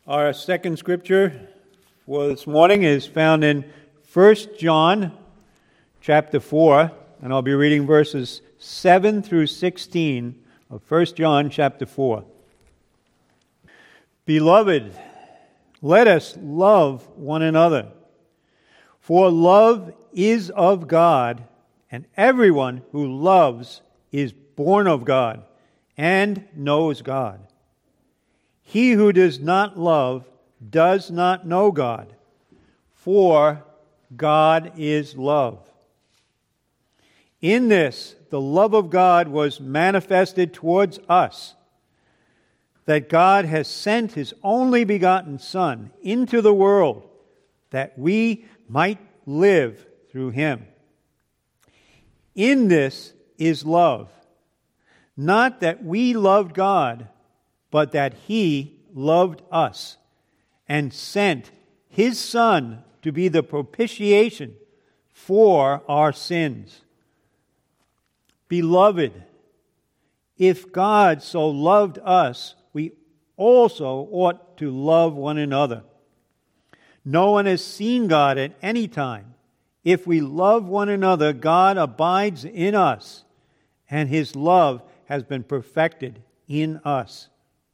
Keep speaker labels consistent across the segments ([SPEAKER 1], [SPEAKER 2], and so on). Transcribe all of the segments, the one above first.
[SPEAKER 1] Our second scripture for this morning is found in 1 John chapter 4, and I'll be reading verses 7 through 16 of 1 John chapter 4. Beloved, let us love one another, for love is of God, and everyone who loves is born of God and knows God. He who does not love does not know God, for God is love. In this, the love of God was manifested towards us, that God has sent His only begotten Son into the world, that we might live through Him. In this is love, not that we loved God, but that He loved us and sent His Son to be the propitiation for our sins. Beloved, if God so loved us, we also ought to love one another. No one has seen God at any time. If we love one another, God abides in us, and His love has been perfected in us.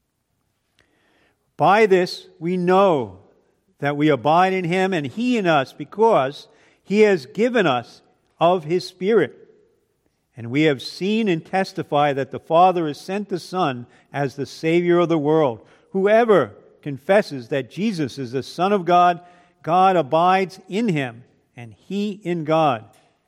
[SPEAKER 1] By this we know that we abide in Him and He in us, because He has given us of His Spirit. And we have seen and testify that the Father has sent the Son as the Savior of the world. Whoever confesses that Jesus is the Son of God, God abides in Him and He in God.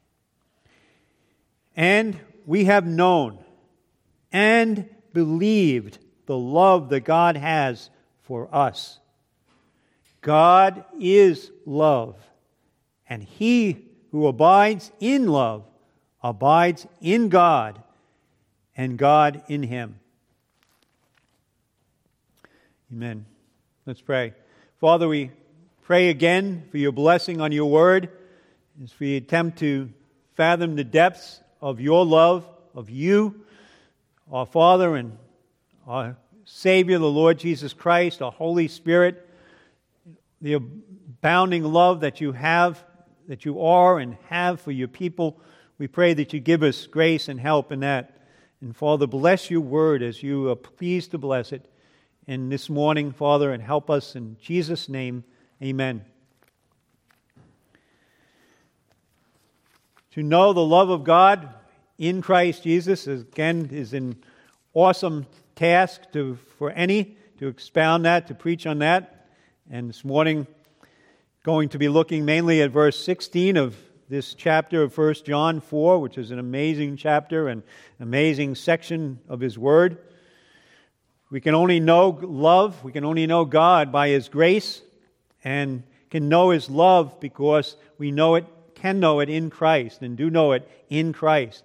[SPEAKER 1] And we have known and believed the love that God has for us. God is love, and he who abides in love abides in God, and God in him. Amen. Let's pray. Father, we pray again for your blessing on your word, as we attempt to fathom the depths of your love, of you, our Father and our Savior, the Lord Jesus Christ, our Holy Spirit, the abounding love that you have, that you are and have for your people. We pray that you give us grace and help in that. And Father, bless your word as you are pleased to bless it. And this morning, Father, and help us in Jesus' name. Amen. To know the love of God in Christ Jesus, again, is an awesome task for any to expound that, to preach on that. And this morning, going to be looking mainly at verse 16 of this chapter of 1 John 4, which is an amazing chapter and amazing section of His Word. We can only know love, we can only know God by His grace, and can know His love because we know it, can know it in Christ, and do know it in Christ.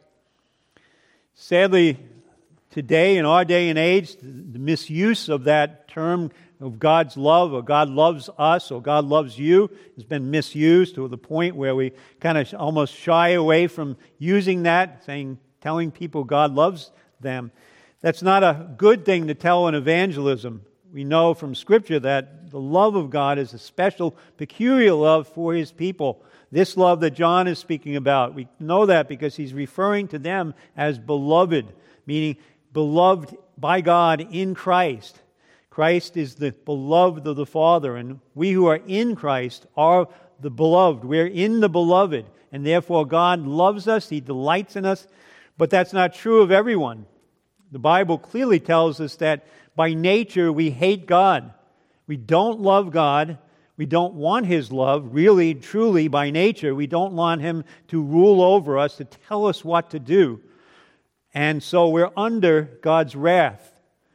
[SPEAKER 1] Sadly, today, in our day and age, the misuse of that term of God's love, or God loves us, or God loves you, has been misused to the point where we kind of almost shy away from using that, telling people God loves them. That's not a good thing to tell in evangelism. We know from Scripture that the love of God is a special, peculiar love for His people. This love that John is speaking about, we know that because he's referring to them as beloved, meaning beloved by God in Christ. Christ is the beloved of the Father, and we who are in Christ are the beloved. We're in the beloved, and therefore God loves us, He delights in us, but that's not true of everyone. The Bible clearly tells us that by nature we hate God. We don't love God. We don't want His love, really, truly, by nature. We don't want Him to rule over us, to tell us what to do. And so we're under God's wrath.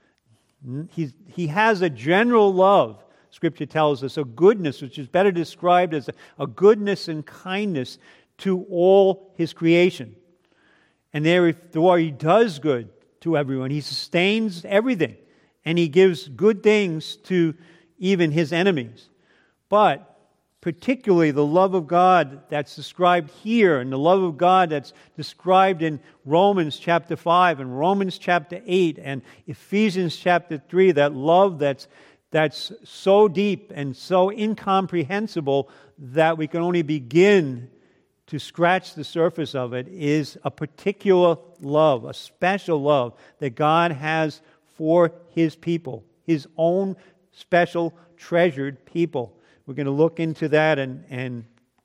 [SPEAKER 1] He has a general love, Scripture tells us, a goodness, which is better described as a goodness and kindness to all His creation. And therefore He does good to everyone. He sustains everything. And He gives good things to even His enemies. But particularly the love of God that's described here, and the love of God that's described in Romans chapter 5 and Romans chapter 8 and Ephesians chapter 3, that love that's that's so deep and so incomprehensible that we can only begin to scratch the surface of it, is a particular love, a special love that God has for His people, His own special, treasured people. We're going to look into that and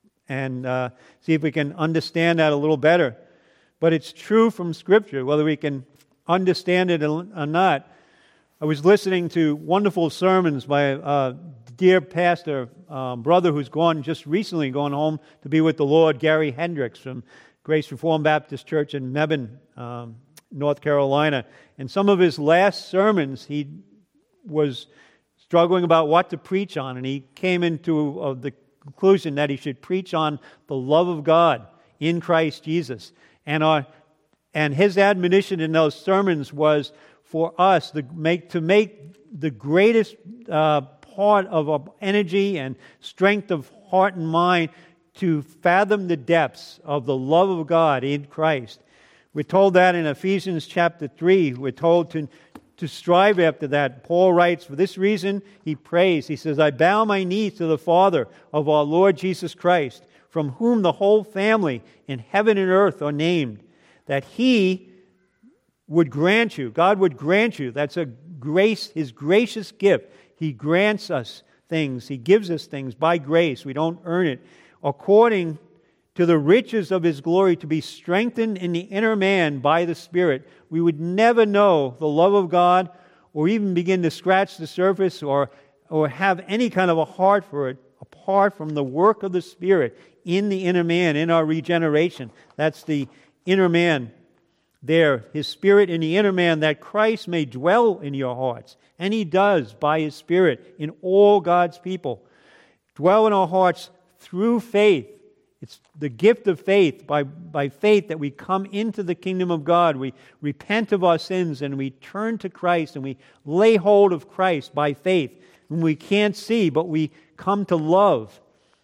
[SPEAKER 1] see if we can understand that a little better. But it's true from Scripture, whether we can understand it or not. I was listening to wonderful sermons by a dear pastor, brother who's just recently gone home to be with the Lord, Gary Hendricks from Grace Reformed Baptist Church in Mebane, North Carolina. And some of his last sermons, he was struggling about what to preach on, and he came into the conclusion that he should preach on the love of God in Christ Jesus. And his admonition in those sermons was for us to make the greatest part of our energy and strength of heart and mind to fathom the depths of the love of God in Christ. We're told that in Ephesians chapter 3. We're told to strive after that. Paul writes, for this reason he prays. He says, I bow my knees to the Father of our Lord Jesus Christ, from whom the whole family in heaven and earth are named, that He would grant you, God would grant you, that's a grace, His gracious gift. He grants us things. He gives us things by grace. We don't earn it. According to the riches of His glory, to be strengthened in the inner man by the Spirit. We would never know the love of God or even begin to scratch the surface or have any kind of a heart for it apart from the work of the Spirit in the inner man, in our regeneration. That's the inner man there, His Spirit in the inner man, that Christ may dwell in your hearts. And He does by His Spirit in all God's people. Dwell in our hearts through faith. It's the gift of faith, by faith that we come into the kingdom of God. We repent of our sins and we turn to Christ and we lay hold of Christ by faith, whom we can't see, but we come to love.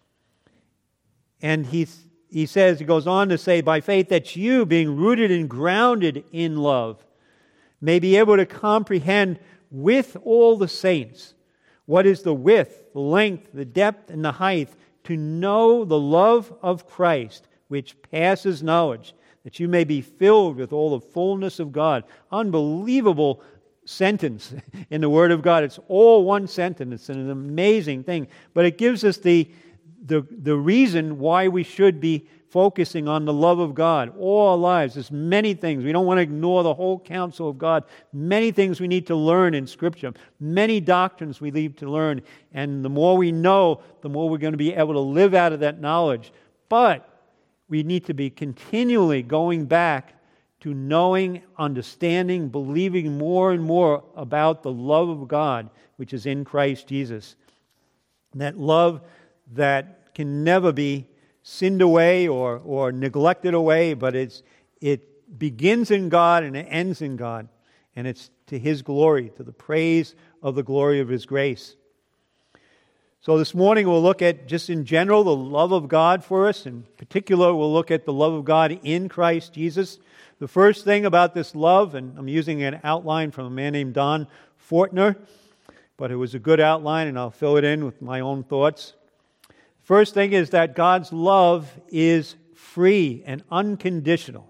[SPEAKER 1] And he goes on to say, by faith that you, being rooted and grounded in love, may be able to comprehend with all the saints what is the width, the length, the depth, and the height, to know the love of Christ, which passes knowledge, that you may be filled with all the fullness of God. Unbelievable sentence in the Word of God. It's all one sentence. It's an amazing thing. But it gives us the reason why we should be focusing on the love of God all our lives. There's many things. We don't want to ignore the whole counsel of God. Many things we need to learn in Scripture. Many doctrines we need to learn. And the more we know, the more we're going to be able to live out of that knowledge. But we need to be continually going back to knowing, understanding, believing more and more about the love of God, which is in Christ Jesus. And that love that can never be sinned away or neglected away, but it begins in God and it ends in God. And it's to His glory, to the praise of the glory of His grace. So this morning we'll look at, just in general, the love of God for us. In particular, we'll look at the love of God in Christ Jesus. The first thing about this love, and I'm using an outline from a man named Don Fortner, but it was a good outline and I'll fill it in with my own thoughts. First thing is that God's love is free and unconditional.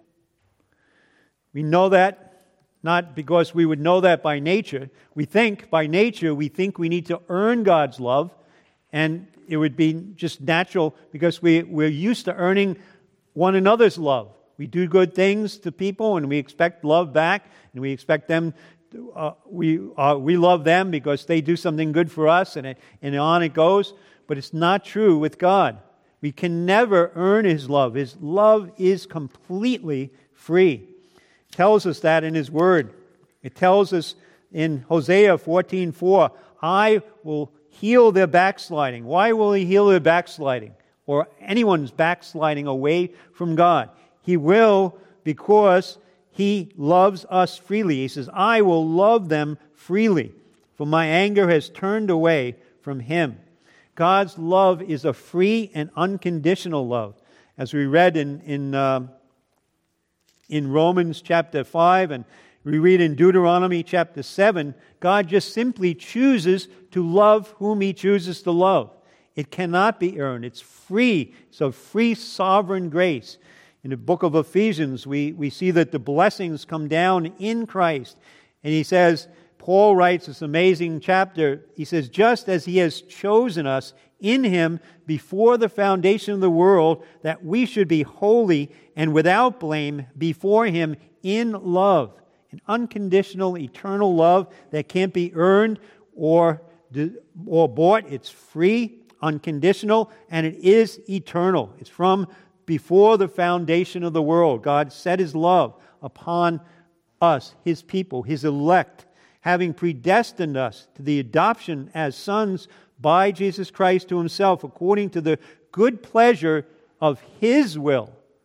[SPEAKER 1] We know that not because we would know that by nature. We think we need to earn God's love, and it would be just natural because we're used to earning one another's love. We do good things to people and we expect love back, and we expect them we love them because they do something good for us, and on it goes. But it's not true with God. We can never earn His love. His love is completely free. It tells us that in His Word. It tells us in Hosea 14:4, I will heal their backsliding. Why will He heal their backsliding? Or anyone's backsliding away from God? He will, because He loves us freely. He says, I will love them freely, for my anger has turned away from Him. God's love is a free and unconditional love. As we read in Romans chapter 5 and We read in Deuteronomy chapter 7, God just simply chooses to love whom He chooses to love. It cannot be earned. It's free. It's a free sovereign grace. In the book of Ephesians, we see that the blessings come down in Christ. And he says, Paul writes this amazing chapter. He says, just as He has chosen us in Him before the foundation of the world, that we should be holy and without blame before Him in love. An unconditional, eternal love that can't be earned or bought. It's free, unconditional, and it is eternal. It's from before the foundation of the world. God set His love upon us, His people, His elect, having predestined us to the adoption as sons by Jesus Christ to Himself, according to the good pleasure of His will,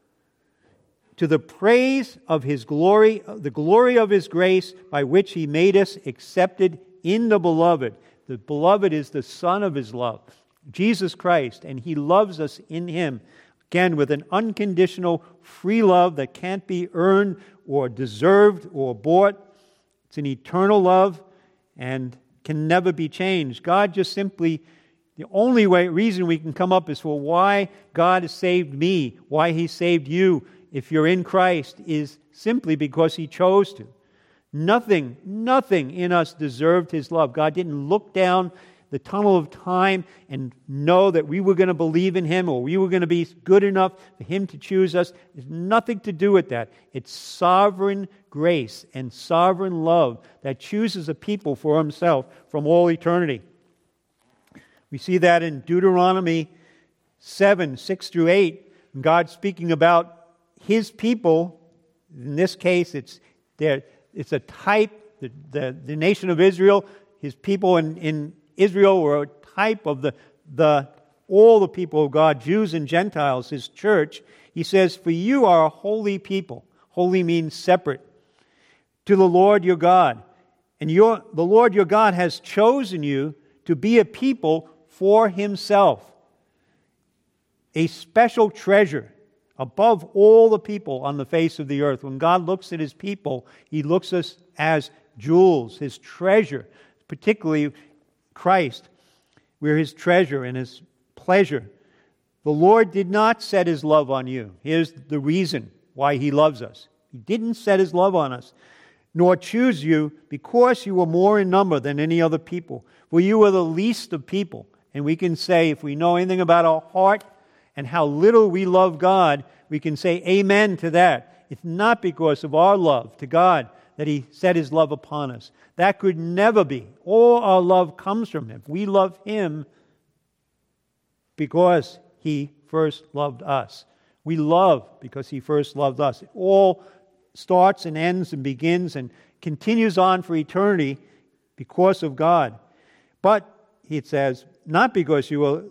[SPEAKER 1] to the praise of His glory, the glory of His grace, by which He made us accepted in the Beloved. The Beloved is the Son of His love, Jesus Christ, and He loves us in Him, again, with an unconditional, free love that can't be earned or deserved or bought. It's an eternal love and can never be changed. God just simply, the only reason we can come up is for why God has saved me, why He saved you, if you're in Christ, is simply because He chose to. Nothing in us deserved His love. God didn't look down the tunnel of time and know that we were going to believe in Him or we were going to be good enough for Him to choose us. There's nothing to do with that. It's sovereign grace and sovereign love that chooses a people for Himself from all eternity. We see that in Deuteronomy 7, 6 through 8, God speaking about His people. In this case, it's a type, the nation of Israel. His people in Israel were a type of all the people of God, Jews and Gentiles, His church. He says, for you are a holy people. Holy means separate. To the Lord your God. And the Lord your God has chosen you to be a people for Himself. A special treasure above all the people on the face of the earth. When God looks at His people, He looks at us as jewels, His treasure, particularly Christ. We're His treasure and His pleasure. The Lord did not set His love on you. Here's the reason why He loves us. He didn't set His love on us, nor choose you because you were more in number than any other people. For you were the least of people. And we can say, if we know anything about our heart and how little we love God, we can say amen to that. It's not because of our love to God that He set His love upon us. That could never be. All our love comes from Him. We love Him because He first loved us. We love because He first loved us. It all starts and ends and begins and continues on for eternity because of God. But, it says, not because you were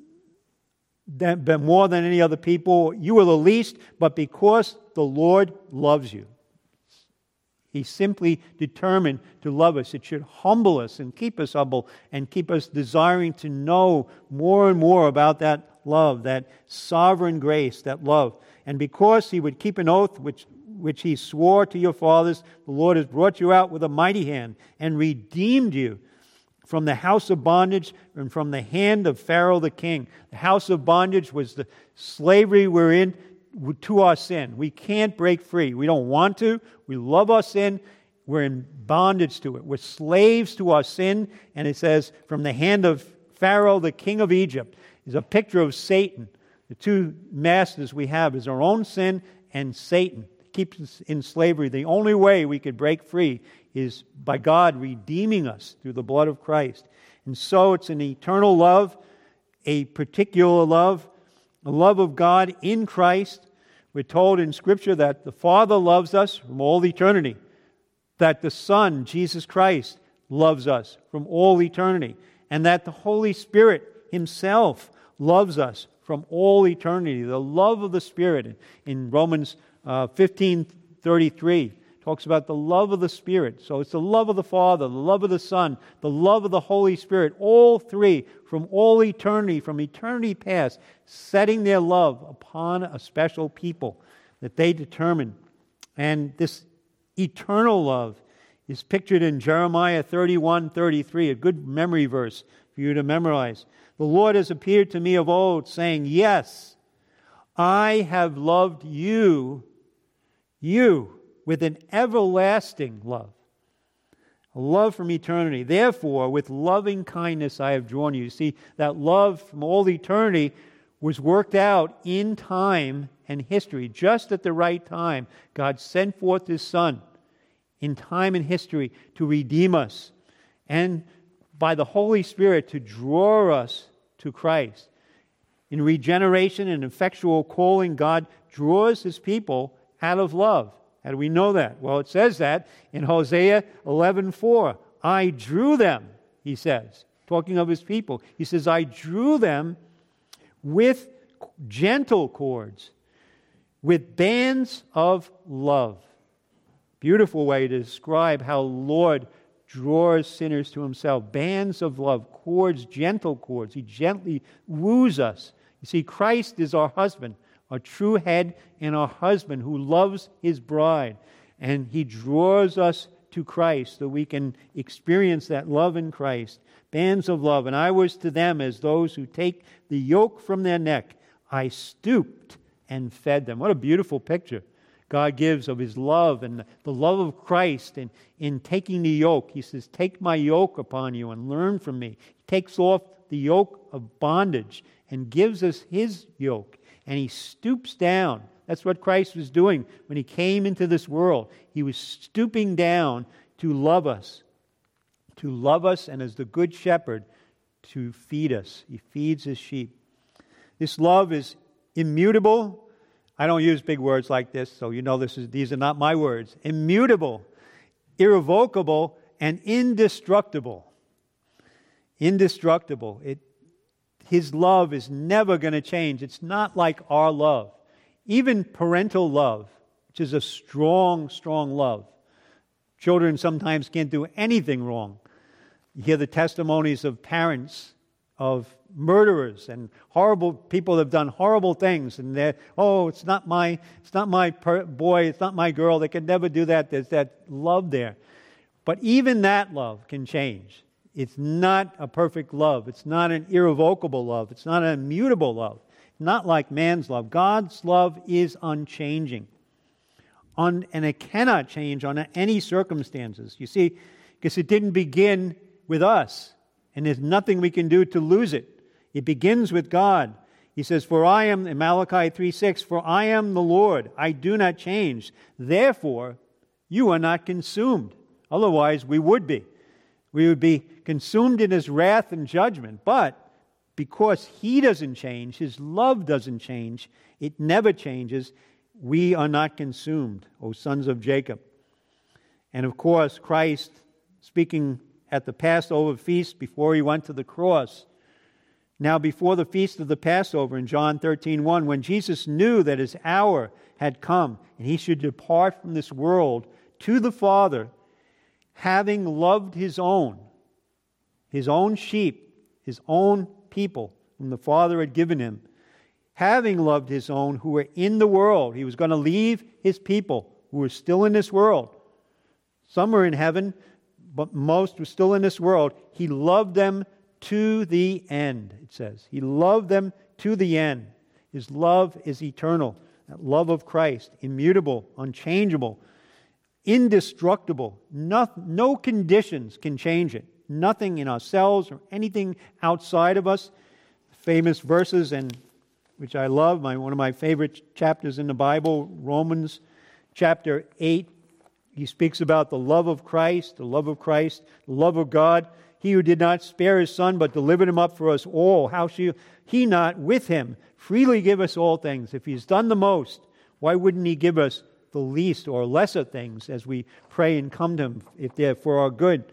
[SPEAKER 1] more than any other people, you were the least, but because the Lord loves you. He's simply determined to love us. It should humble us and keep us humble and keep us desiring to know more and more about that love, that sovereign grace, that love. And because He would keep an oath which He swore to your fathers, the Lord has brought you out with a mighty hand and redeemed you from the house of bondage and from the hand of Pharaoh the king. The house of bondage was the slavery we're in to our sin. We can't break free. We don't want to. We love our sin. We're in bondage to it. We're slaves to our sin. And it says, from the hand of Pharaoh, the king of Egypt, is a picture of Satan. The two masters we have is our own sin and Satan. It keeps us in slavery. The only way we could break free is by God redeeming us through the blood of Christ. And so it's an eternal love, a particular love, a love of God in Christ. We're told in Scripture that the Father loves us from all eternity, that the Son, Jesus Christ, loves us from all eternity, and that the Holy Spirit Himself loves us from all eternity. The love of the Spirit in Romans 15:33 talks about the love of the Spirit. So it's the love of the Father, the love of the Son, the love of the Holy Spirit, all three from all eternity, from eternity past, setting their love upon a special people that they determine. And this eternal love is pictured in Jeremiah 31:33, a good memory verse for you to memorize. The Lord has appeared to me of old, saying, yes, I have loved you with an everlasting love, a love from eternity. Therefore, with loving kindness I have drawn you. See, that love from all eternity was worked out in time and history. Just at the right time, God sent forth His Son in time and history to redeem us, and by the Holy Spirit to draw us to Christ. In regeneration and effectual calling, God draws His people out of love. How do we know that? Well, it says that in Hosea 11:4. I drew them, He says, talking of His people. He says, I drew them with gentle cords, with bands of love. Beautiful way to describe how Lord draws sinners to Himself. Bands of love, cords, gentle cords. He gently woos us. You see, Christ is our husband, our true head, and our husband who loves His bride. And He draws us to Christ so we can experience that love in Christ. Bands of love. And I was to them as those who take the yoke from their neck. I stooped and fed them. What a beautiful picture God gives of His love and the love of Christ. And in taking the yoke, He says, take my yoke upon you and learn from me. He takes off the yoke of bondage and gives us His yoke. And He stoops down. That's what Christ was doing when He came into this world. He was stooping down to love us. To love us, and as the good shepherd, to feed us. He feeds His sheep. This love is immutable. I don't use big words like this, so you know these are not my words. Immutable, irrevocable, and indestructible. Indestructible. His love is never going to change. It's not like our love. Even parental love, which is a strong, strong love. Children sometimes can't do anything wrong. You hear the testimonies of parents of murderers and horrible people that have done horrible things, and they're, it's not my boy, it's not my girl. They can never do that. There's that love there. But even that love can change. It's not a perfect love. It's not an irrevocable love. It's not an immutable love. Not like man's love. God's love is unchanging. And it cannot change under any circumstances. You see, because it didn't begin with us. And there's nothing we can do to lose it. It begins with God. He says, for I am, in Malachi 3:6, for I am the Lord, I do not change. Therefore, you are not consumed. Otherwise, we would be. We would be consumed in His wrath and judgment. But because He doesn't change, His love doesn't change, it never changes, we are not consumed, O sons of Jacob. And of course, Christ, speaking at the Passover feast before He went to the cross. Now, before the feast of the Passover in John 13:1, when Jesus knew that His hour had come and He should depart from this world to the Father, having loved His own sheep, His own people, whom the Father had given Him, having loved His own who were in the world. He was going to leave His people who were still in this world. Some were in heaven, but most were still in this world. He loved them to the end, it says. He loved them to the end. His love is eternal. That love of Christ, immutable, unchangeable, indestructible. No conditions can change it. Nothing in ourselves or anything outside of us. Famous verses, and which I love, one of my favorite chapters in the Bible, Romans chapter 8. He speaks about the love of Christ, the love of God. He who did not spare His Son, but delivered Him up for us all, how shall He not with Him freely give us all things? If He's done the most, why wouldn't He give us the least or lesser things as we pray and come to Him, if they're for our good?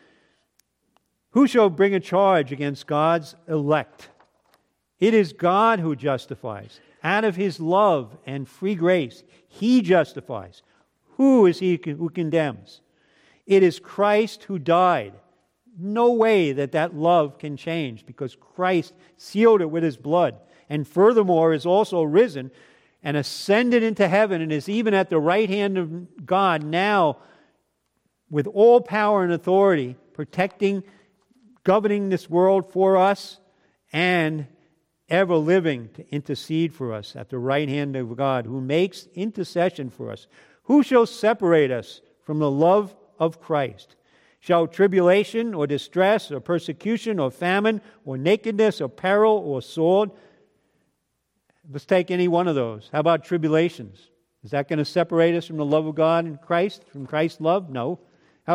[SPEAKER 1] Who shall bring a charge against God's elect? It is God who justifies. Out of His love and free grace, He justifies. Who is he who condemns? It is Christ who died. No way that love can change, because Christ sealed it with His blood, and furthermore is also risen, and ascended into heaven and is even at the right hand of God now with all power and authority, protecting, governing this world for us, and ever living to intercede for us at the right hand of God, who makes intercession for us. Who shall separate us from the love of Christ? Shall tribulation or distress or persecution or famine or nakedness or peril or sword? Let's take any one of those. How about tribulations? Is that going to separate us from the love of God in Christ, from Christ's love? No. How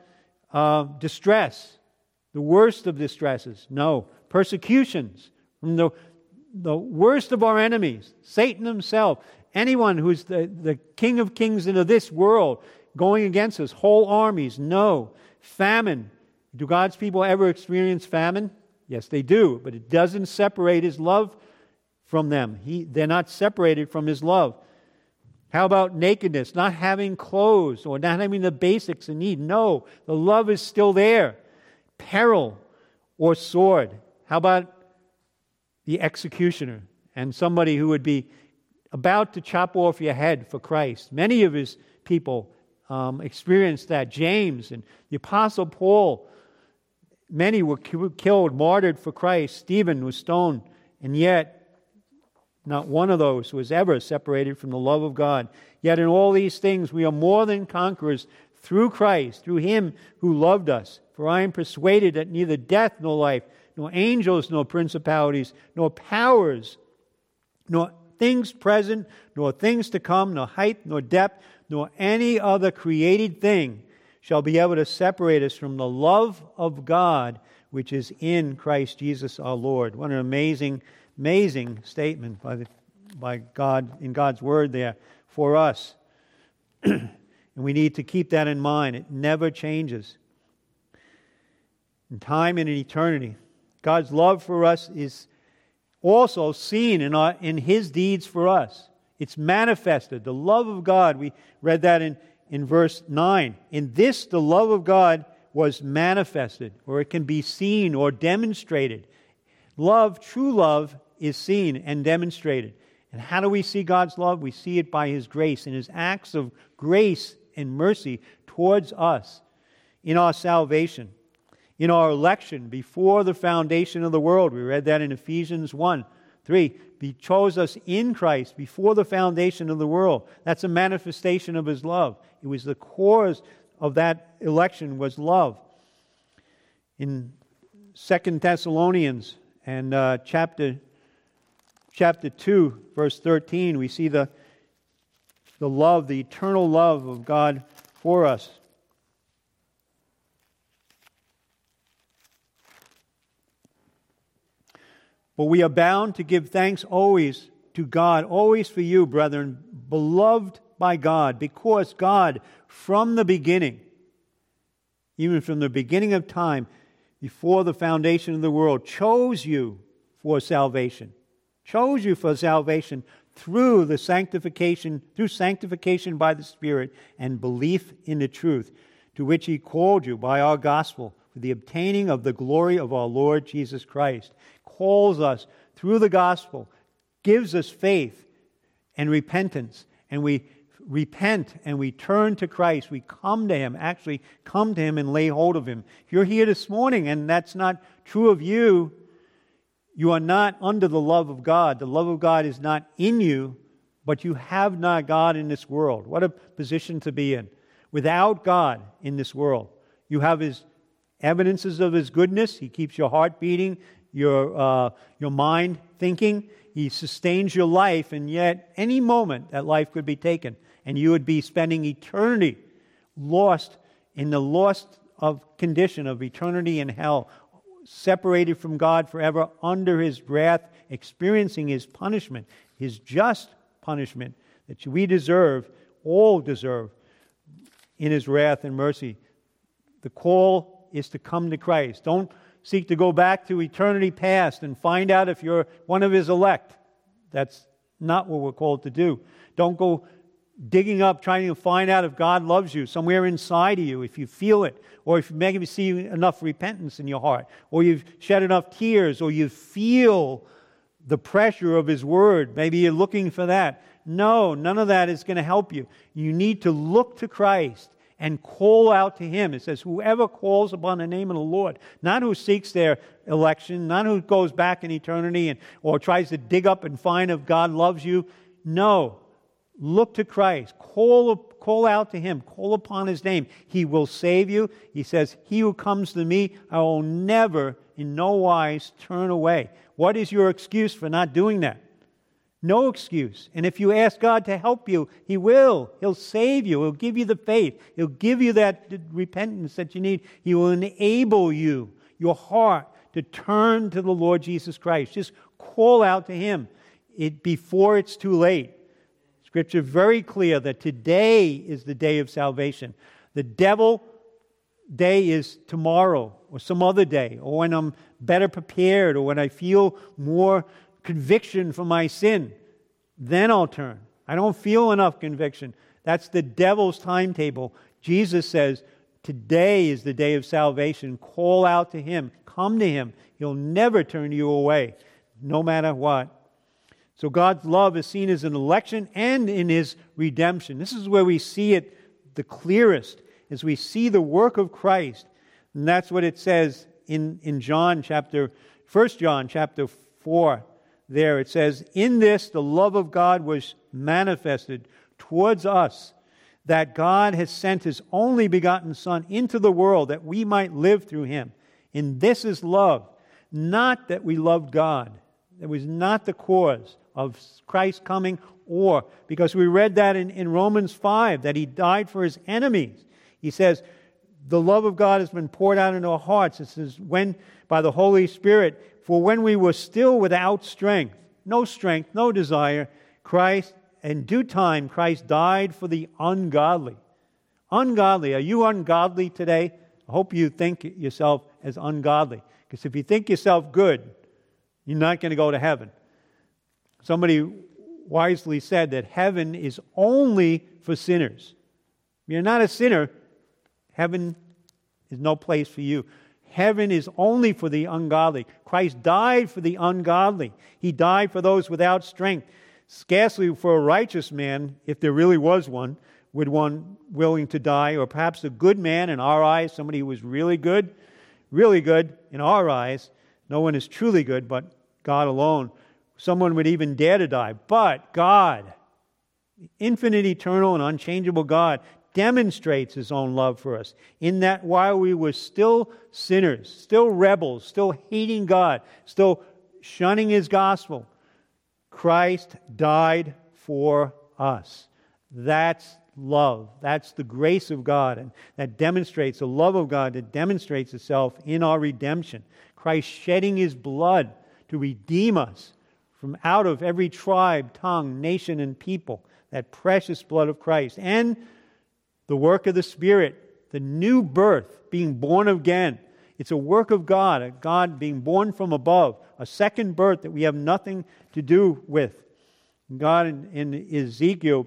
[SPEAKER 1] about distress? The worst of distresses? No. Persecutions from the worst of our enemies, Satan himself, anyone who's the king of kings into this world going against us, whole armies? No. Famine. Do God's people ever experience famine? Yes, they do, but it doesn't separate His love from them. They're not separated from His love. How about nakedness? Not having clothes or not having the basics in need. No, the love is still there. Peril or sword. How about the executioner and somebody who would be about to chop off your head for Christ? Many of His people experienced that. James and the Apostle Paul, many were killed, martyred for Christ. Stephen was stoned, and yet not one of those was ever separated from the love of God. Yet in all these things we are more than conquerors through Christ, through Him who loved us. For I am persuaded that neither death nor life, nor angels nor principalities, nor powers, nor things present, nor things to come, nor height, nor depth, nor any other created thing shall be able to separate us from the love of God which is in Christ Jesus our Lord. What an amazing, amazing statement by God in God's Word there for us. And we need to keep that in mind. It never changes. In time and in eternity, God's love for us is also seen in His deeds for us. It's manifested. The love of God, we read that in verse 9. In this, the love of God was manifested, or it can be seen or demonstrated. Love, true love, is seen and demonstrated. And how do we see God's love? We see it by His grace and His acts of grace and mercy towards us in our salvation, in our election before the foundation of the world. We read that in Ephesians 1:3. He chose us in Christ before the foundation of the world. That's a manifestation of His love. It was the cause of that election was love. In 2 Thessalonians and chapter 2, verse 13, we see the love, the eternal love of God for us. But we are bound to give thanks always to God, always for you, brethren, beloved by God, because God, from the beginning, even from the beginning of time, before the foundation of the world, chose you for salvation. Chose you for salvation through sanctification by the Spirit and belief in the truth, to which He called you by our gospel, for the obtaining of the glory of our Lord Jesus Christ. Calls us through the gospel, gives us faith and repentance, and we repent and we turn to Christ. We come to Him, actually come to Him and lay hold of Him. If you're here this morning and that's not true of you, you are not under the love of God. The love of God is not in you, but you have not God in this world. What a position to be in. Without God in this world, you have His evidences of His goodness. He keeps your heart beating, your mind thinking. He sustains your life, and yet any moment that life could be taken, and you would be spending eternity lost in the condition of eternity in hell, separated from God forever under His wrath, experiencing His punishment, His just punishment that we deserve, all deserve, in His wrath and mercy. The call is to come to Christ. Don't seek to go back to eternity past and find out if you're one of His elect. That's not what we're called to do. Don't go digging up, trying to find out if God loves you somewhere inside of you, if you feel it, or if you maybe see enough repentance in your heart, or you've shed enough tears, or you feel the pressure of His Word. Maybe you're looking for that. No, none of that is going to help you. You need to look to Christ and call out to Him. It says, whoever calls upon the name of the Lord, not who seeks their election, not who goes back in eternity or tries to dig up and find if God loves you. No, look to Christ. Call out to Him. Call upon His name. He will save you. He says, he who comes to me, I will never in no wise turn away. What is your excuse for not doing that? No excuse. And if you ask God to help you, He will. He'll save you. He'll give you the faith. He'll give you that repentance that you need. He will enable you, your heart, to turn to the Lord Jesus Christ. Just call out to Him before it's too late. Scripture very clear that today is the day of salvation. The devil day is tomorrow or some other day, or when I'm better prepared, or when I feel more conviction for my sin, then I'll turn. I don't feel enough conviction. That's the devil's timetable. Jesus says, today is the day of salvation. Call out to Him. Come to Him. He'll never turn you away, no matter what. So God's love is seen as an election and in His redemption. This is where we see it the clearest, as we see the work of Christ. And that's what it says in 1 John chapter 4. There it says, in this the love of God was manifested towards us, that God has sent His only begotten Son into the world that we might live through Him. And this is love, not that we loved God. That was not the cause of Christ coming, or because we read that in Romans 5, that He died for His enemies. He says, the love of God has been poured out into our hearts. It says, when by the Holy Spirit, for when we were still without strength, no desire, Christ, in due time, Christ died for the ungodly. Ungodly. Are you ungodly today? I hope you think yourself as ungodly. Because if you think yourself good, you're not going to go to heaven. Somebody wisely said that heaven is only for sinners. If you're not a sinner, heaven is no place for you. Heaven is only for the ungodly. Christ died for the ungodly. He died for those without strength. Scarcely for a righteous man, if there really was one, would one willing to die, or perhaps a good man in our eyes, somebody who was really good in our eyes. No one is truly good but God alone. Someone would even dare to die. But God, infinite, eternal, and unchangeable God, demonstrates His own love for us in that while we were still sinners, still rebels, still hating God, still shunning His gospel, Christ died for us. That's love. That's the grace of God, and that demonstrates the love of God that demonstrates itself in our redemption. Christ shedding His blood to redeem us from out of every tribe, tongue, nation, and people. That precious blood of Christ. And the work of the Spirit, the new birth, being born again. It's a work of God, a God being born from above, a second birth that we have nothing to do with. God in Ezekiel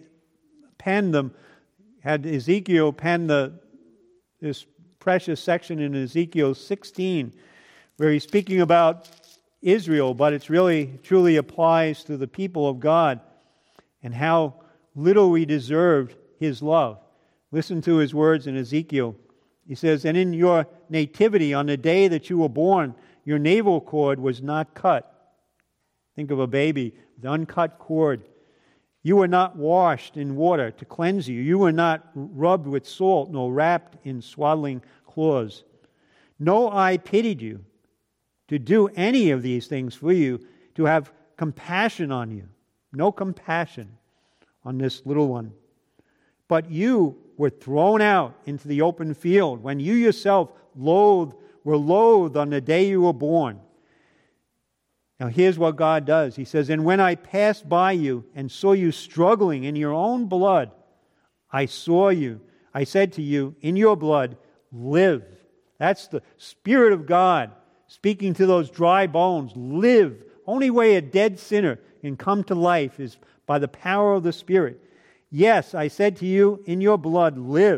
[SPEAKER 1] had Ezekiel pen this precious section in Ezekiel 16, where he's speaking about Israel, but it's really truly applies to the people of God and how little we deserved His love. Listen to his words in Ezekiel. He says, and in your nativity, on the day that you were born, your navel cord was not cut. Think of a baby, the uncut cord. You were not washed in water to cleanse you. You were not rubbed with salt, nor wrapped in swaddling cloths. No eye pitied you to do any of these things for you, to have compassion on you. No compassion on this little one. But you were thrown out into the open field when you yourself were loathed on the day you were born. Now here's what God does. He says, and when I passed by you and saw you struggling in your own blood, I said to you, in your blood, live. That's the Spirit of God speaking to those dry bones. Live. Only way a dead sinner can come to life is by the power of the Spirit. Yes, I said to you, in your blood, live.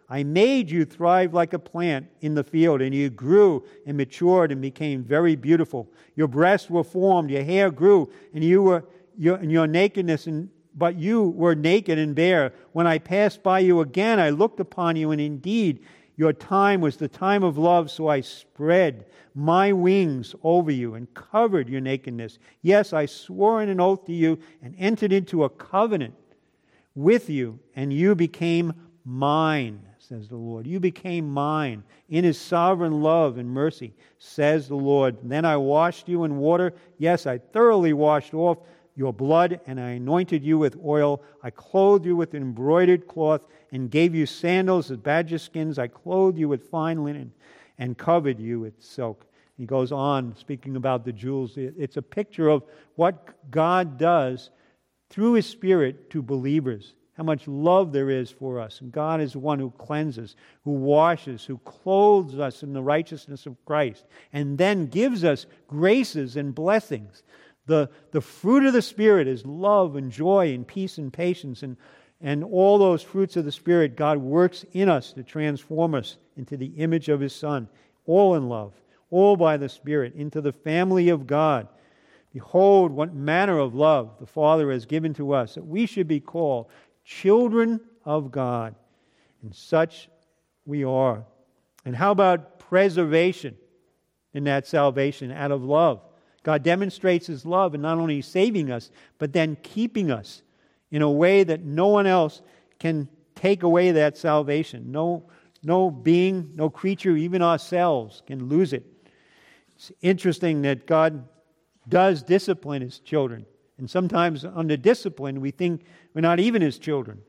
[SPEAKER 1] I made you thrive like a plant in the field, and you grew and matured and became very beautiful. Your breasts were formed, your hair grew, and your nakedness, but you were naked and bare. When I passed by you again, I looked upon you, and indeed your time was the time of love, so I spread my wings over you and covered your nakedness. Yes, I swore in an oath to you and entered into a covenant with you, and you became mine, says the Lord. You became mine in His sovereign love and mercy, says the Lord. Then I washed you in water. Yes, I thoroughly washed off your blood, and I anointed you with oil. I clothed you with embroidered cloth and gave you sandals of badger skins. I clothed you with fine linen and covered you with silk. He goes on speaking about the jewels. It's a picture of what God does through His Spirit to believers, how much love there is for us. And God is the one who cleanses, who washes, who clothes us in the righteousness of Christ, and then gives us graces and blessings. The fruit of the Spirit is love and joy and peace and patience, and all those fruits of the Spirit God works in us to transform us into the image of His Son, all in love, all by the Spirit, into the family of God. Behold, what manner of love the Father has given to us, that we should be called children of God. And such we are. And how about preservation in that salvation out of love? God demonstrates His love in not only saving us, but then keeping us in a way that no one else can take away that salvation. No being, no creature, even ourselves can lose it. It's interesting that God does discipline His children. And sometimes under discipline, we think we're not even His children.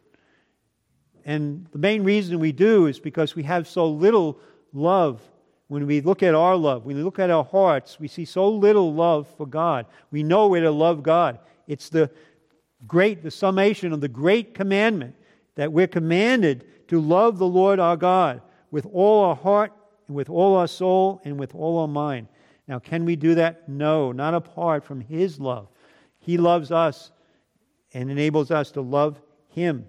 [SPEAKER 1] And the main reason we do is because we have so little love. When we look at our love, when we look at our hearts, we see so little love for God. We know we're to love God. It's the summation of the great commandment that we're commanded to love the Lord our God with all our heart and with all our soul and with all our mind. Now, can we do that? No, not apart from His love. He loves us and enables us to love Him.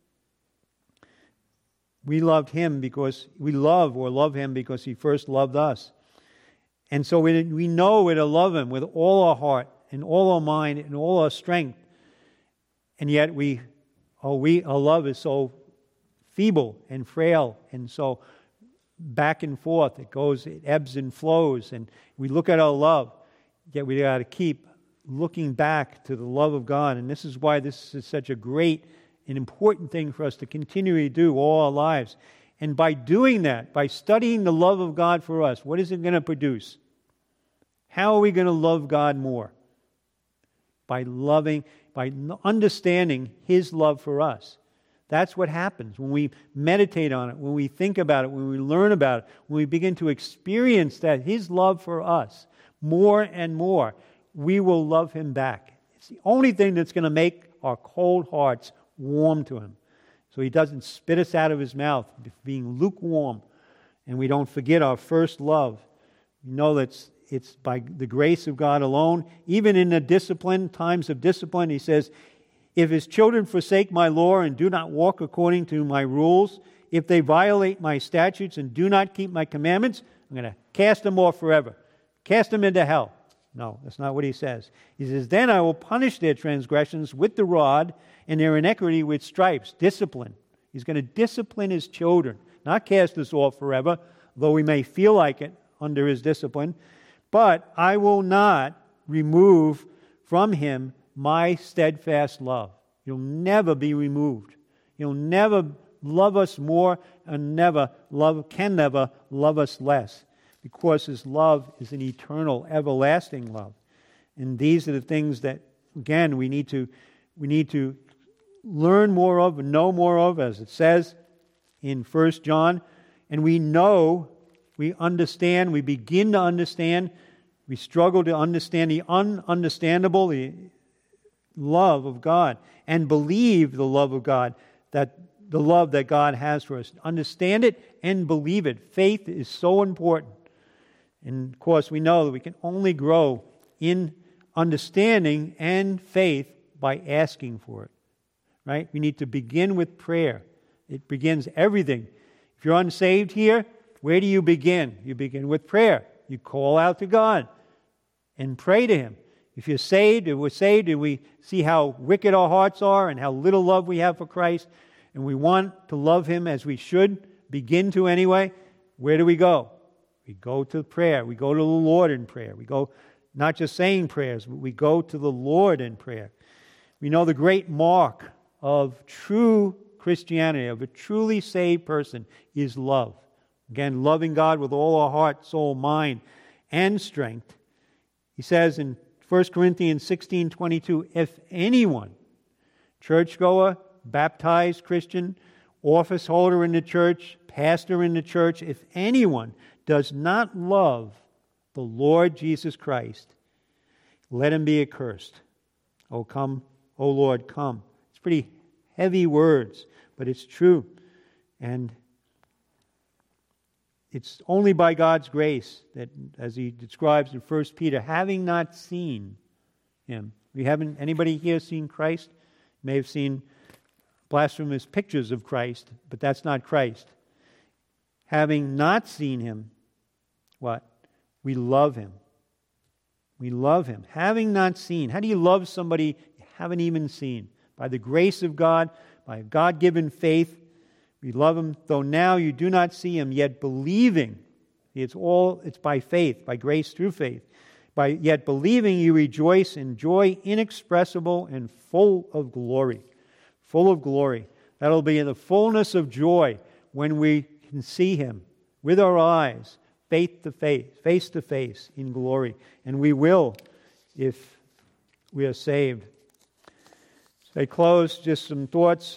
[SPEAKER 1] We loved Him because we love Him because He first loved us. And so we know we're to love Him with all our heart and all our mind and all our strength. And yet our love is so feeble and frail and so back and forth. It ebbs and flows. And we look at our love, yet we got to keep looking back to the love of God. And this is why this is such a great and important thing for us to continually do all our lives. And by doing that, by studying the love of God for us, what is it going to produce? How are we going to love God more? By understanding His love for us. That's what happens when we meditate on it, when we think about it, when we learn about it, when we begin to experience that His love for us more and more, we will love Him back. It's the only thing that's going to make our cold hearts warm to Him. So He doesn't spit us out of His mouth, being lukewarm, and we don't forget our first love. We know that it's by the grace of God alone. Even in the times of discipline, He says, if His children forsake my law and do not walk according to my rules, if they violate my statutes and do not keep my commandments, I'm going to cast them off forever. Cast them into hell. No, that's not what He says. He says, then I will punish their transgressions with the rod and their iniquity with stripes. Discipline. He's going to discipline His children, not cast us off forever, though we may feel like it under His discipline. But I will not remove from Him my steadfast love. You'll never be removed. You'll never love us more and can never love us less, because His love is an eternal, everlasting love. And these are the things that, again, we need to learn more of and know more of, as it says in 1 John. And we know, we understand, we begin to understand, we struggle to understand the ununderstandable, the love of God, and believe the love of God, that the love that God has for us. Understand it and believe it. Faith is so important. And of course, we know that we can only grow in understanding and faith by asking for it. Right? We need to begin with prayer. It begins everything If you're unsaved here, where do you begin? You begin with prayer. You call out to God and pray to Him. If you're saved, if we're saved, and we see how wicked our hearts are and how little love we have for Christ, and we want to love Him as we should, begin to anyway, where do we go? We go to prayer. We go to the Lord in prayer. We go not just saying prayers, but we go to the Lord in prayer. We know the great mark of true Christianity, of a truly saved person, is love. Again, loving God with all our heart, soul, mind, and strength. He says in 1 Corinthians 16:22, if anyone, churchgoer, baptized Christian, office holder in the church, pastor in the church, if anyone does not love the Lord Jesus Christ, let him be accursed. Oh, come, oh Lord, come. It's pretty heavy words, but it's true. And it's only by God's grace that, as he describes in 1 Peter, having not seen Him. Anybody here seen Christ? You may have seen blasphemous pictures of Christ, but that's not Christ. Having not seen Him, what? We love Him. We love Him. Having not seen. How do you love somebody you haven't even seen? By the grace of God, by a God-given faith. We love Him, though now you do not see Him, yet believing. It's by faith, by grace through faith. Yet believing you rejoice in joy inexpressible and full of glory. Full of glory. That'll be in the fullness of joy when we can see Him with our eyes, face to face in glory. And we will if we are saved. So I close, just some thoughts.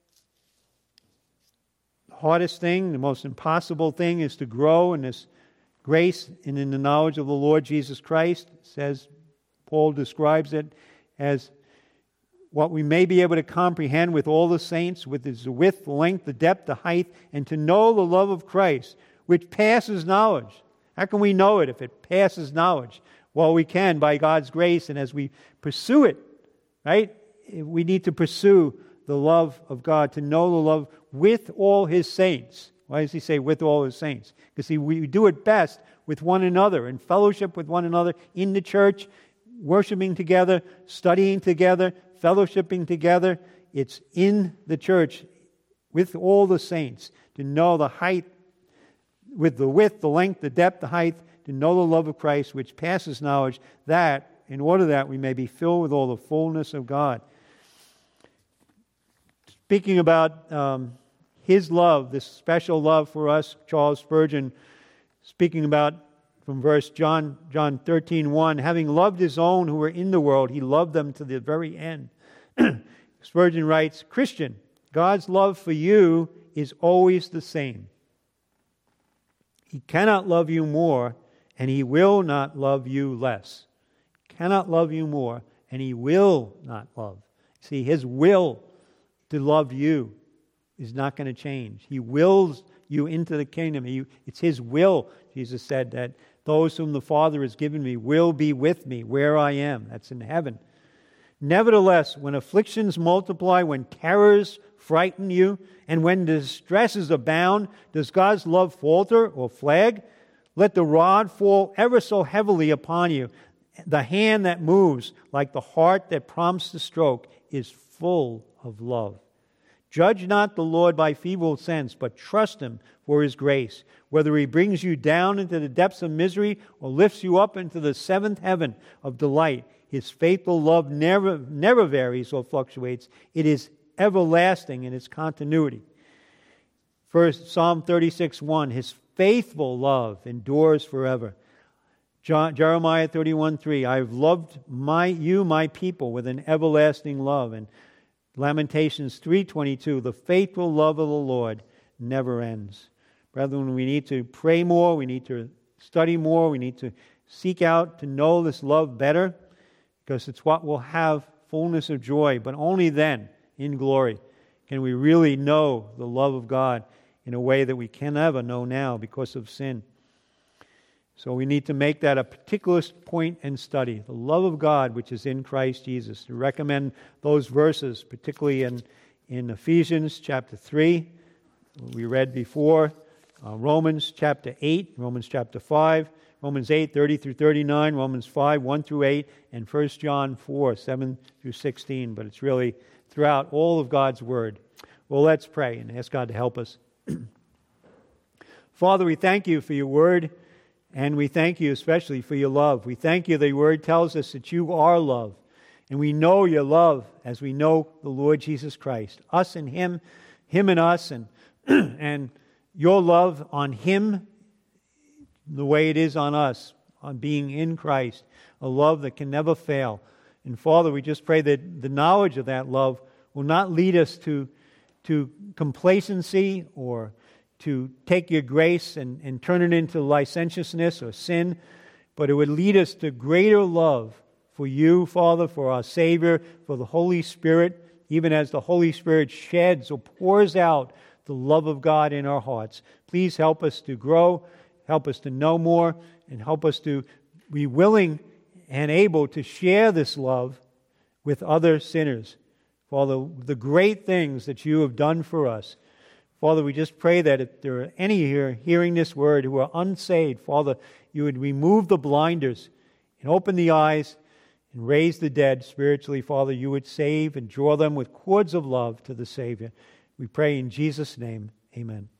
[SPEAKER 1] The hardest thing, the most impossible thing is to grow in this grace and in the knowledge of the Lord Jesus Christ. It says, Paul describes it as what we may be able to comprehend with all the saints, with the width, the length, the depth, the height, and to know the love of Christ, which passes knowledge. How can we know it if it passes knowledge? Well, we can by God's grace, and as we pursue it, right? We need to pursue the love of God, to know the love with all His saints. Why does He say with all His saints? Because we do it best with one another, in fellowship with one another, in the church, worshiping together, studying together, fellowshipping together. It's in the church with all the saints to know the height, with the width, the length, the depth, the height, to know the love of Christ, which passes knowledge, that in order that we may be filled with all the fullness of God. Speaking about His love, this special love for us, Charles Spurgeon, speaking about from verse John 13:1, having loved His own who were in the world, He loved them to the very end. Spurgeon writes, Christian, God's love for you is always the same. He cannot love you more, and He will not love you less. He cannot love you more, and He will not love. See, His will to love you is not going to change. He wills you into the kingdom. It's His will, Jesus said, that those whom the Father has given me will be with me where I am. That's in heaven. Nevertheless, when afflictions multiply, when terrors frighten you, and when distresses abound, does God's love falter or flag? Let the rod fall ever so heavily upon you. The hand that moves, like the heart that prompts the stroke, is full of love. Judge not the Lord by feeble sense, but trust Him for His grace. Whether He brings you down into the depths of misery or lifts you up into the seventh heaven of delight, His faithful love never varies or fluctuates. It is everlasting in its continuity. First, Psalm 36:1, His faithful love endures forever. Jeremiah 31:3, I have loved you, my people, with an everlasting love. And Lamentations 3:22, the faithful love of the Lord never ends. Brethren, we need to pray more, we need to study more, we need to seek out to know this love better, because it's what will have fullness of joy. But only then, in glory, can we really know the love of God in a way that we can never know now because of sin. So we need to make that a particular point and study, the love of God which is in Christ Jesus. To recommend those verses, particularly in Ephesians chapter 3, We read before Romans chapter 8, Romans chapter 5, Romans 8, 30 through 39, Romans 5, 1 through 8, and 1 John 4, 7 through 16. But it's really throughout all of God's Word. Well, let's pray and ask God to help us. Father, we thank you for your Word, and we thank you especially for your love. We thank you that your Word tells us that you are love, and we know your love as we know the Lord Jesus Christ. Us and Him, Him and us, and and your love on Him the way it is on us, on being in Christ, a love that can never fail. And Father, we just pray that the knowledge of that love will not lead us to complacency or to take your grace and turn it into licentiousness or sin, but it would lead us to greater love for you, Father, for our Savior, for the Holy Spirit, even as the Holy Spirit sheds or pours out the love of God in our hearts. Please help us to grow, help us to know more, and help us to be willing and able to share this love with other sinners. Father, the great things that you have done for us. Father, we just pray that if there are any here hearing this word who are unsaved, Father, you would remove the blinders and open the eyes and raise the dead spiritually. Father, you would save and draw them with cords of love to the Savior. We pray in Jesus' name, amen.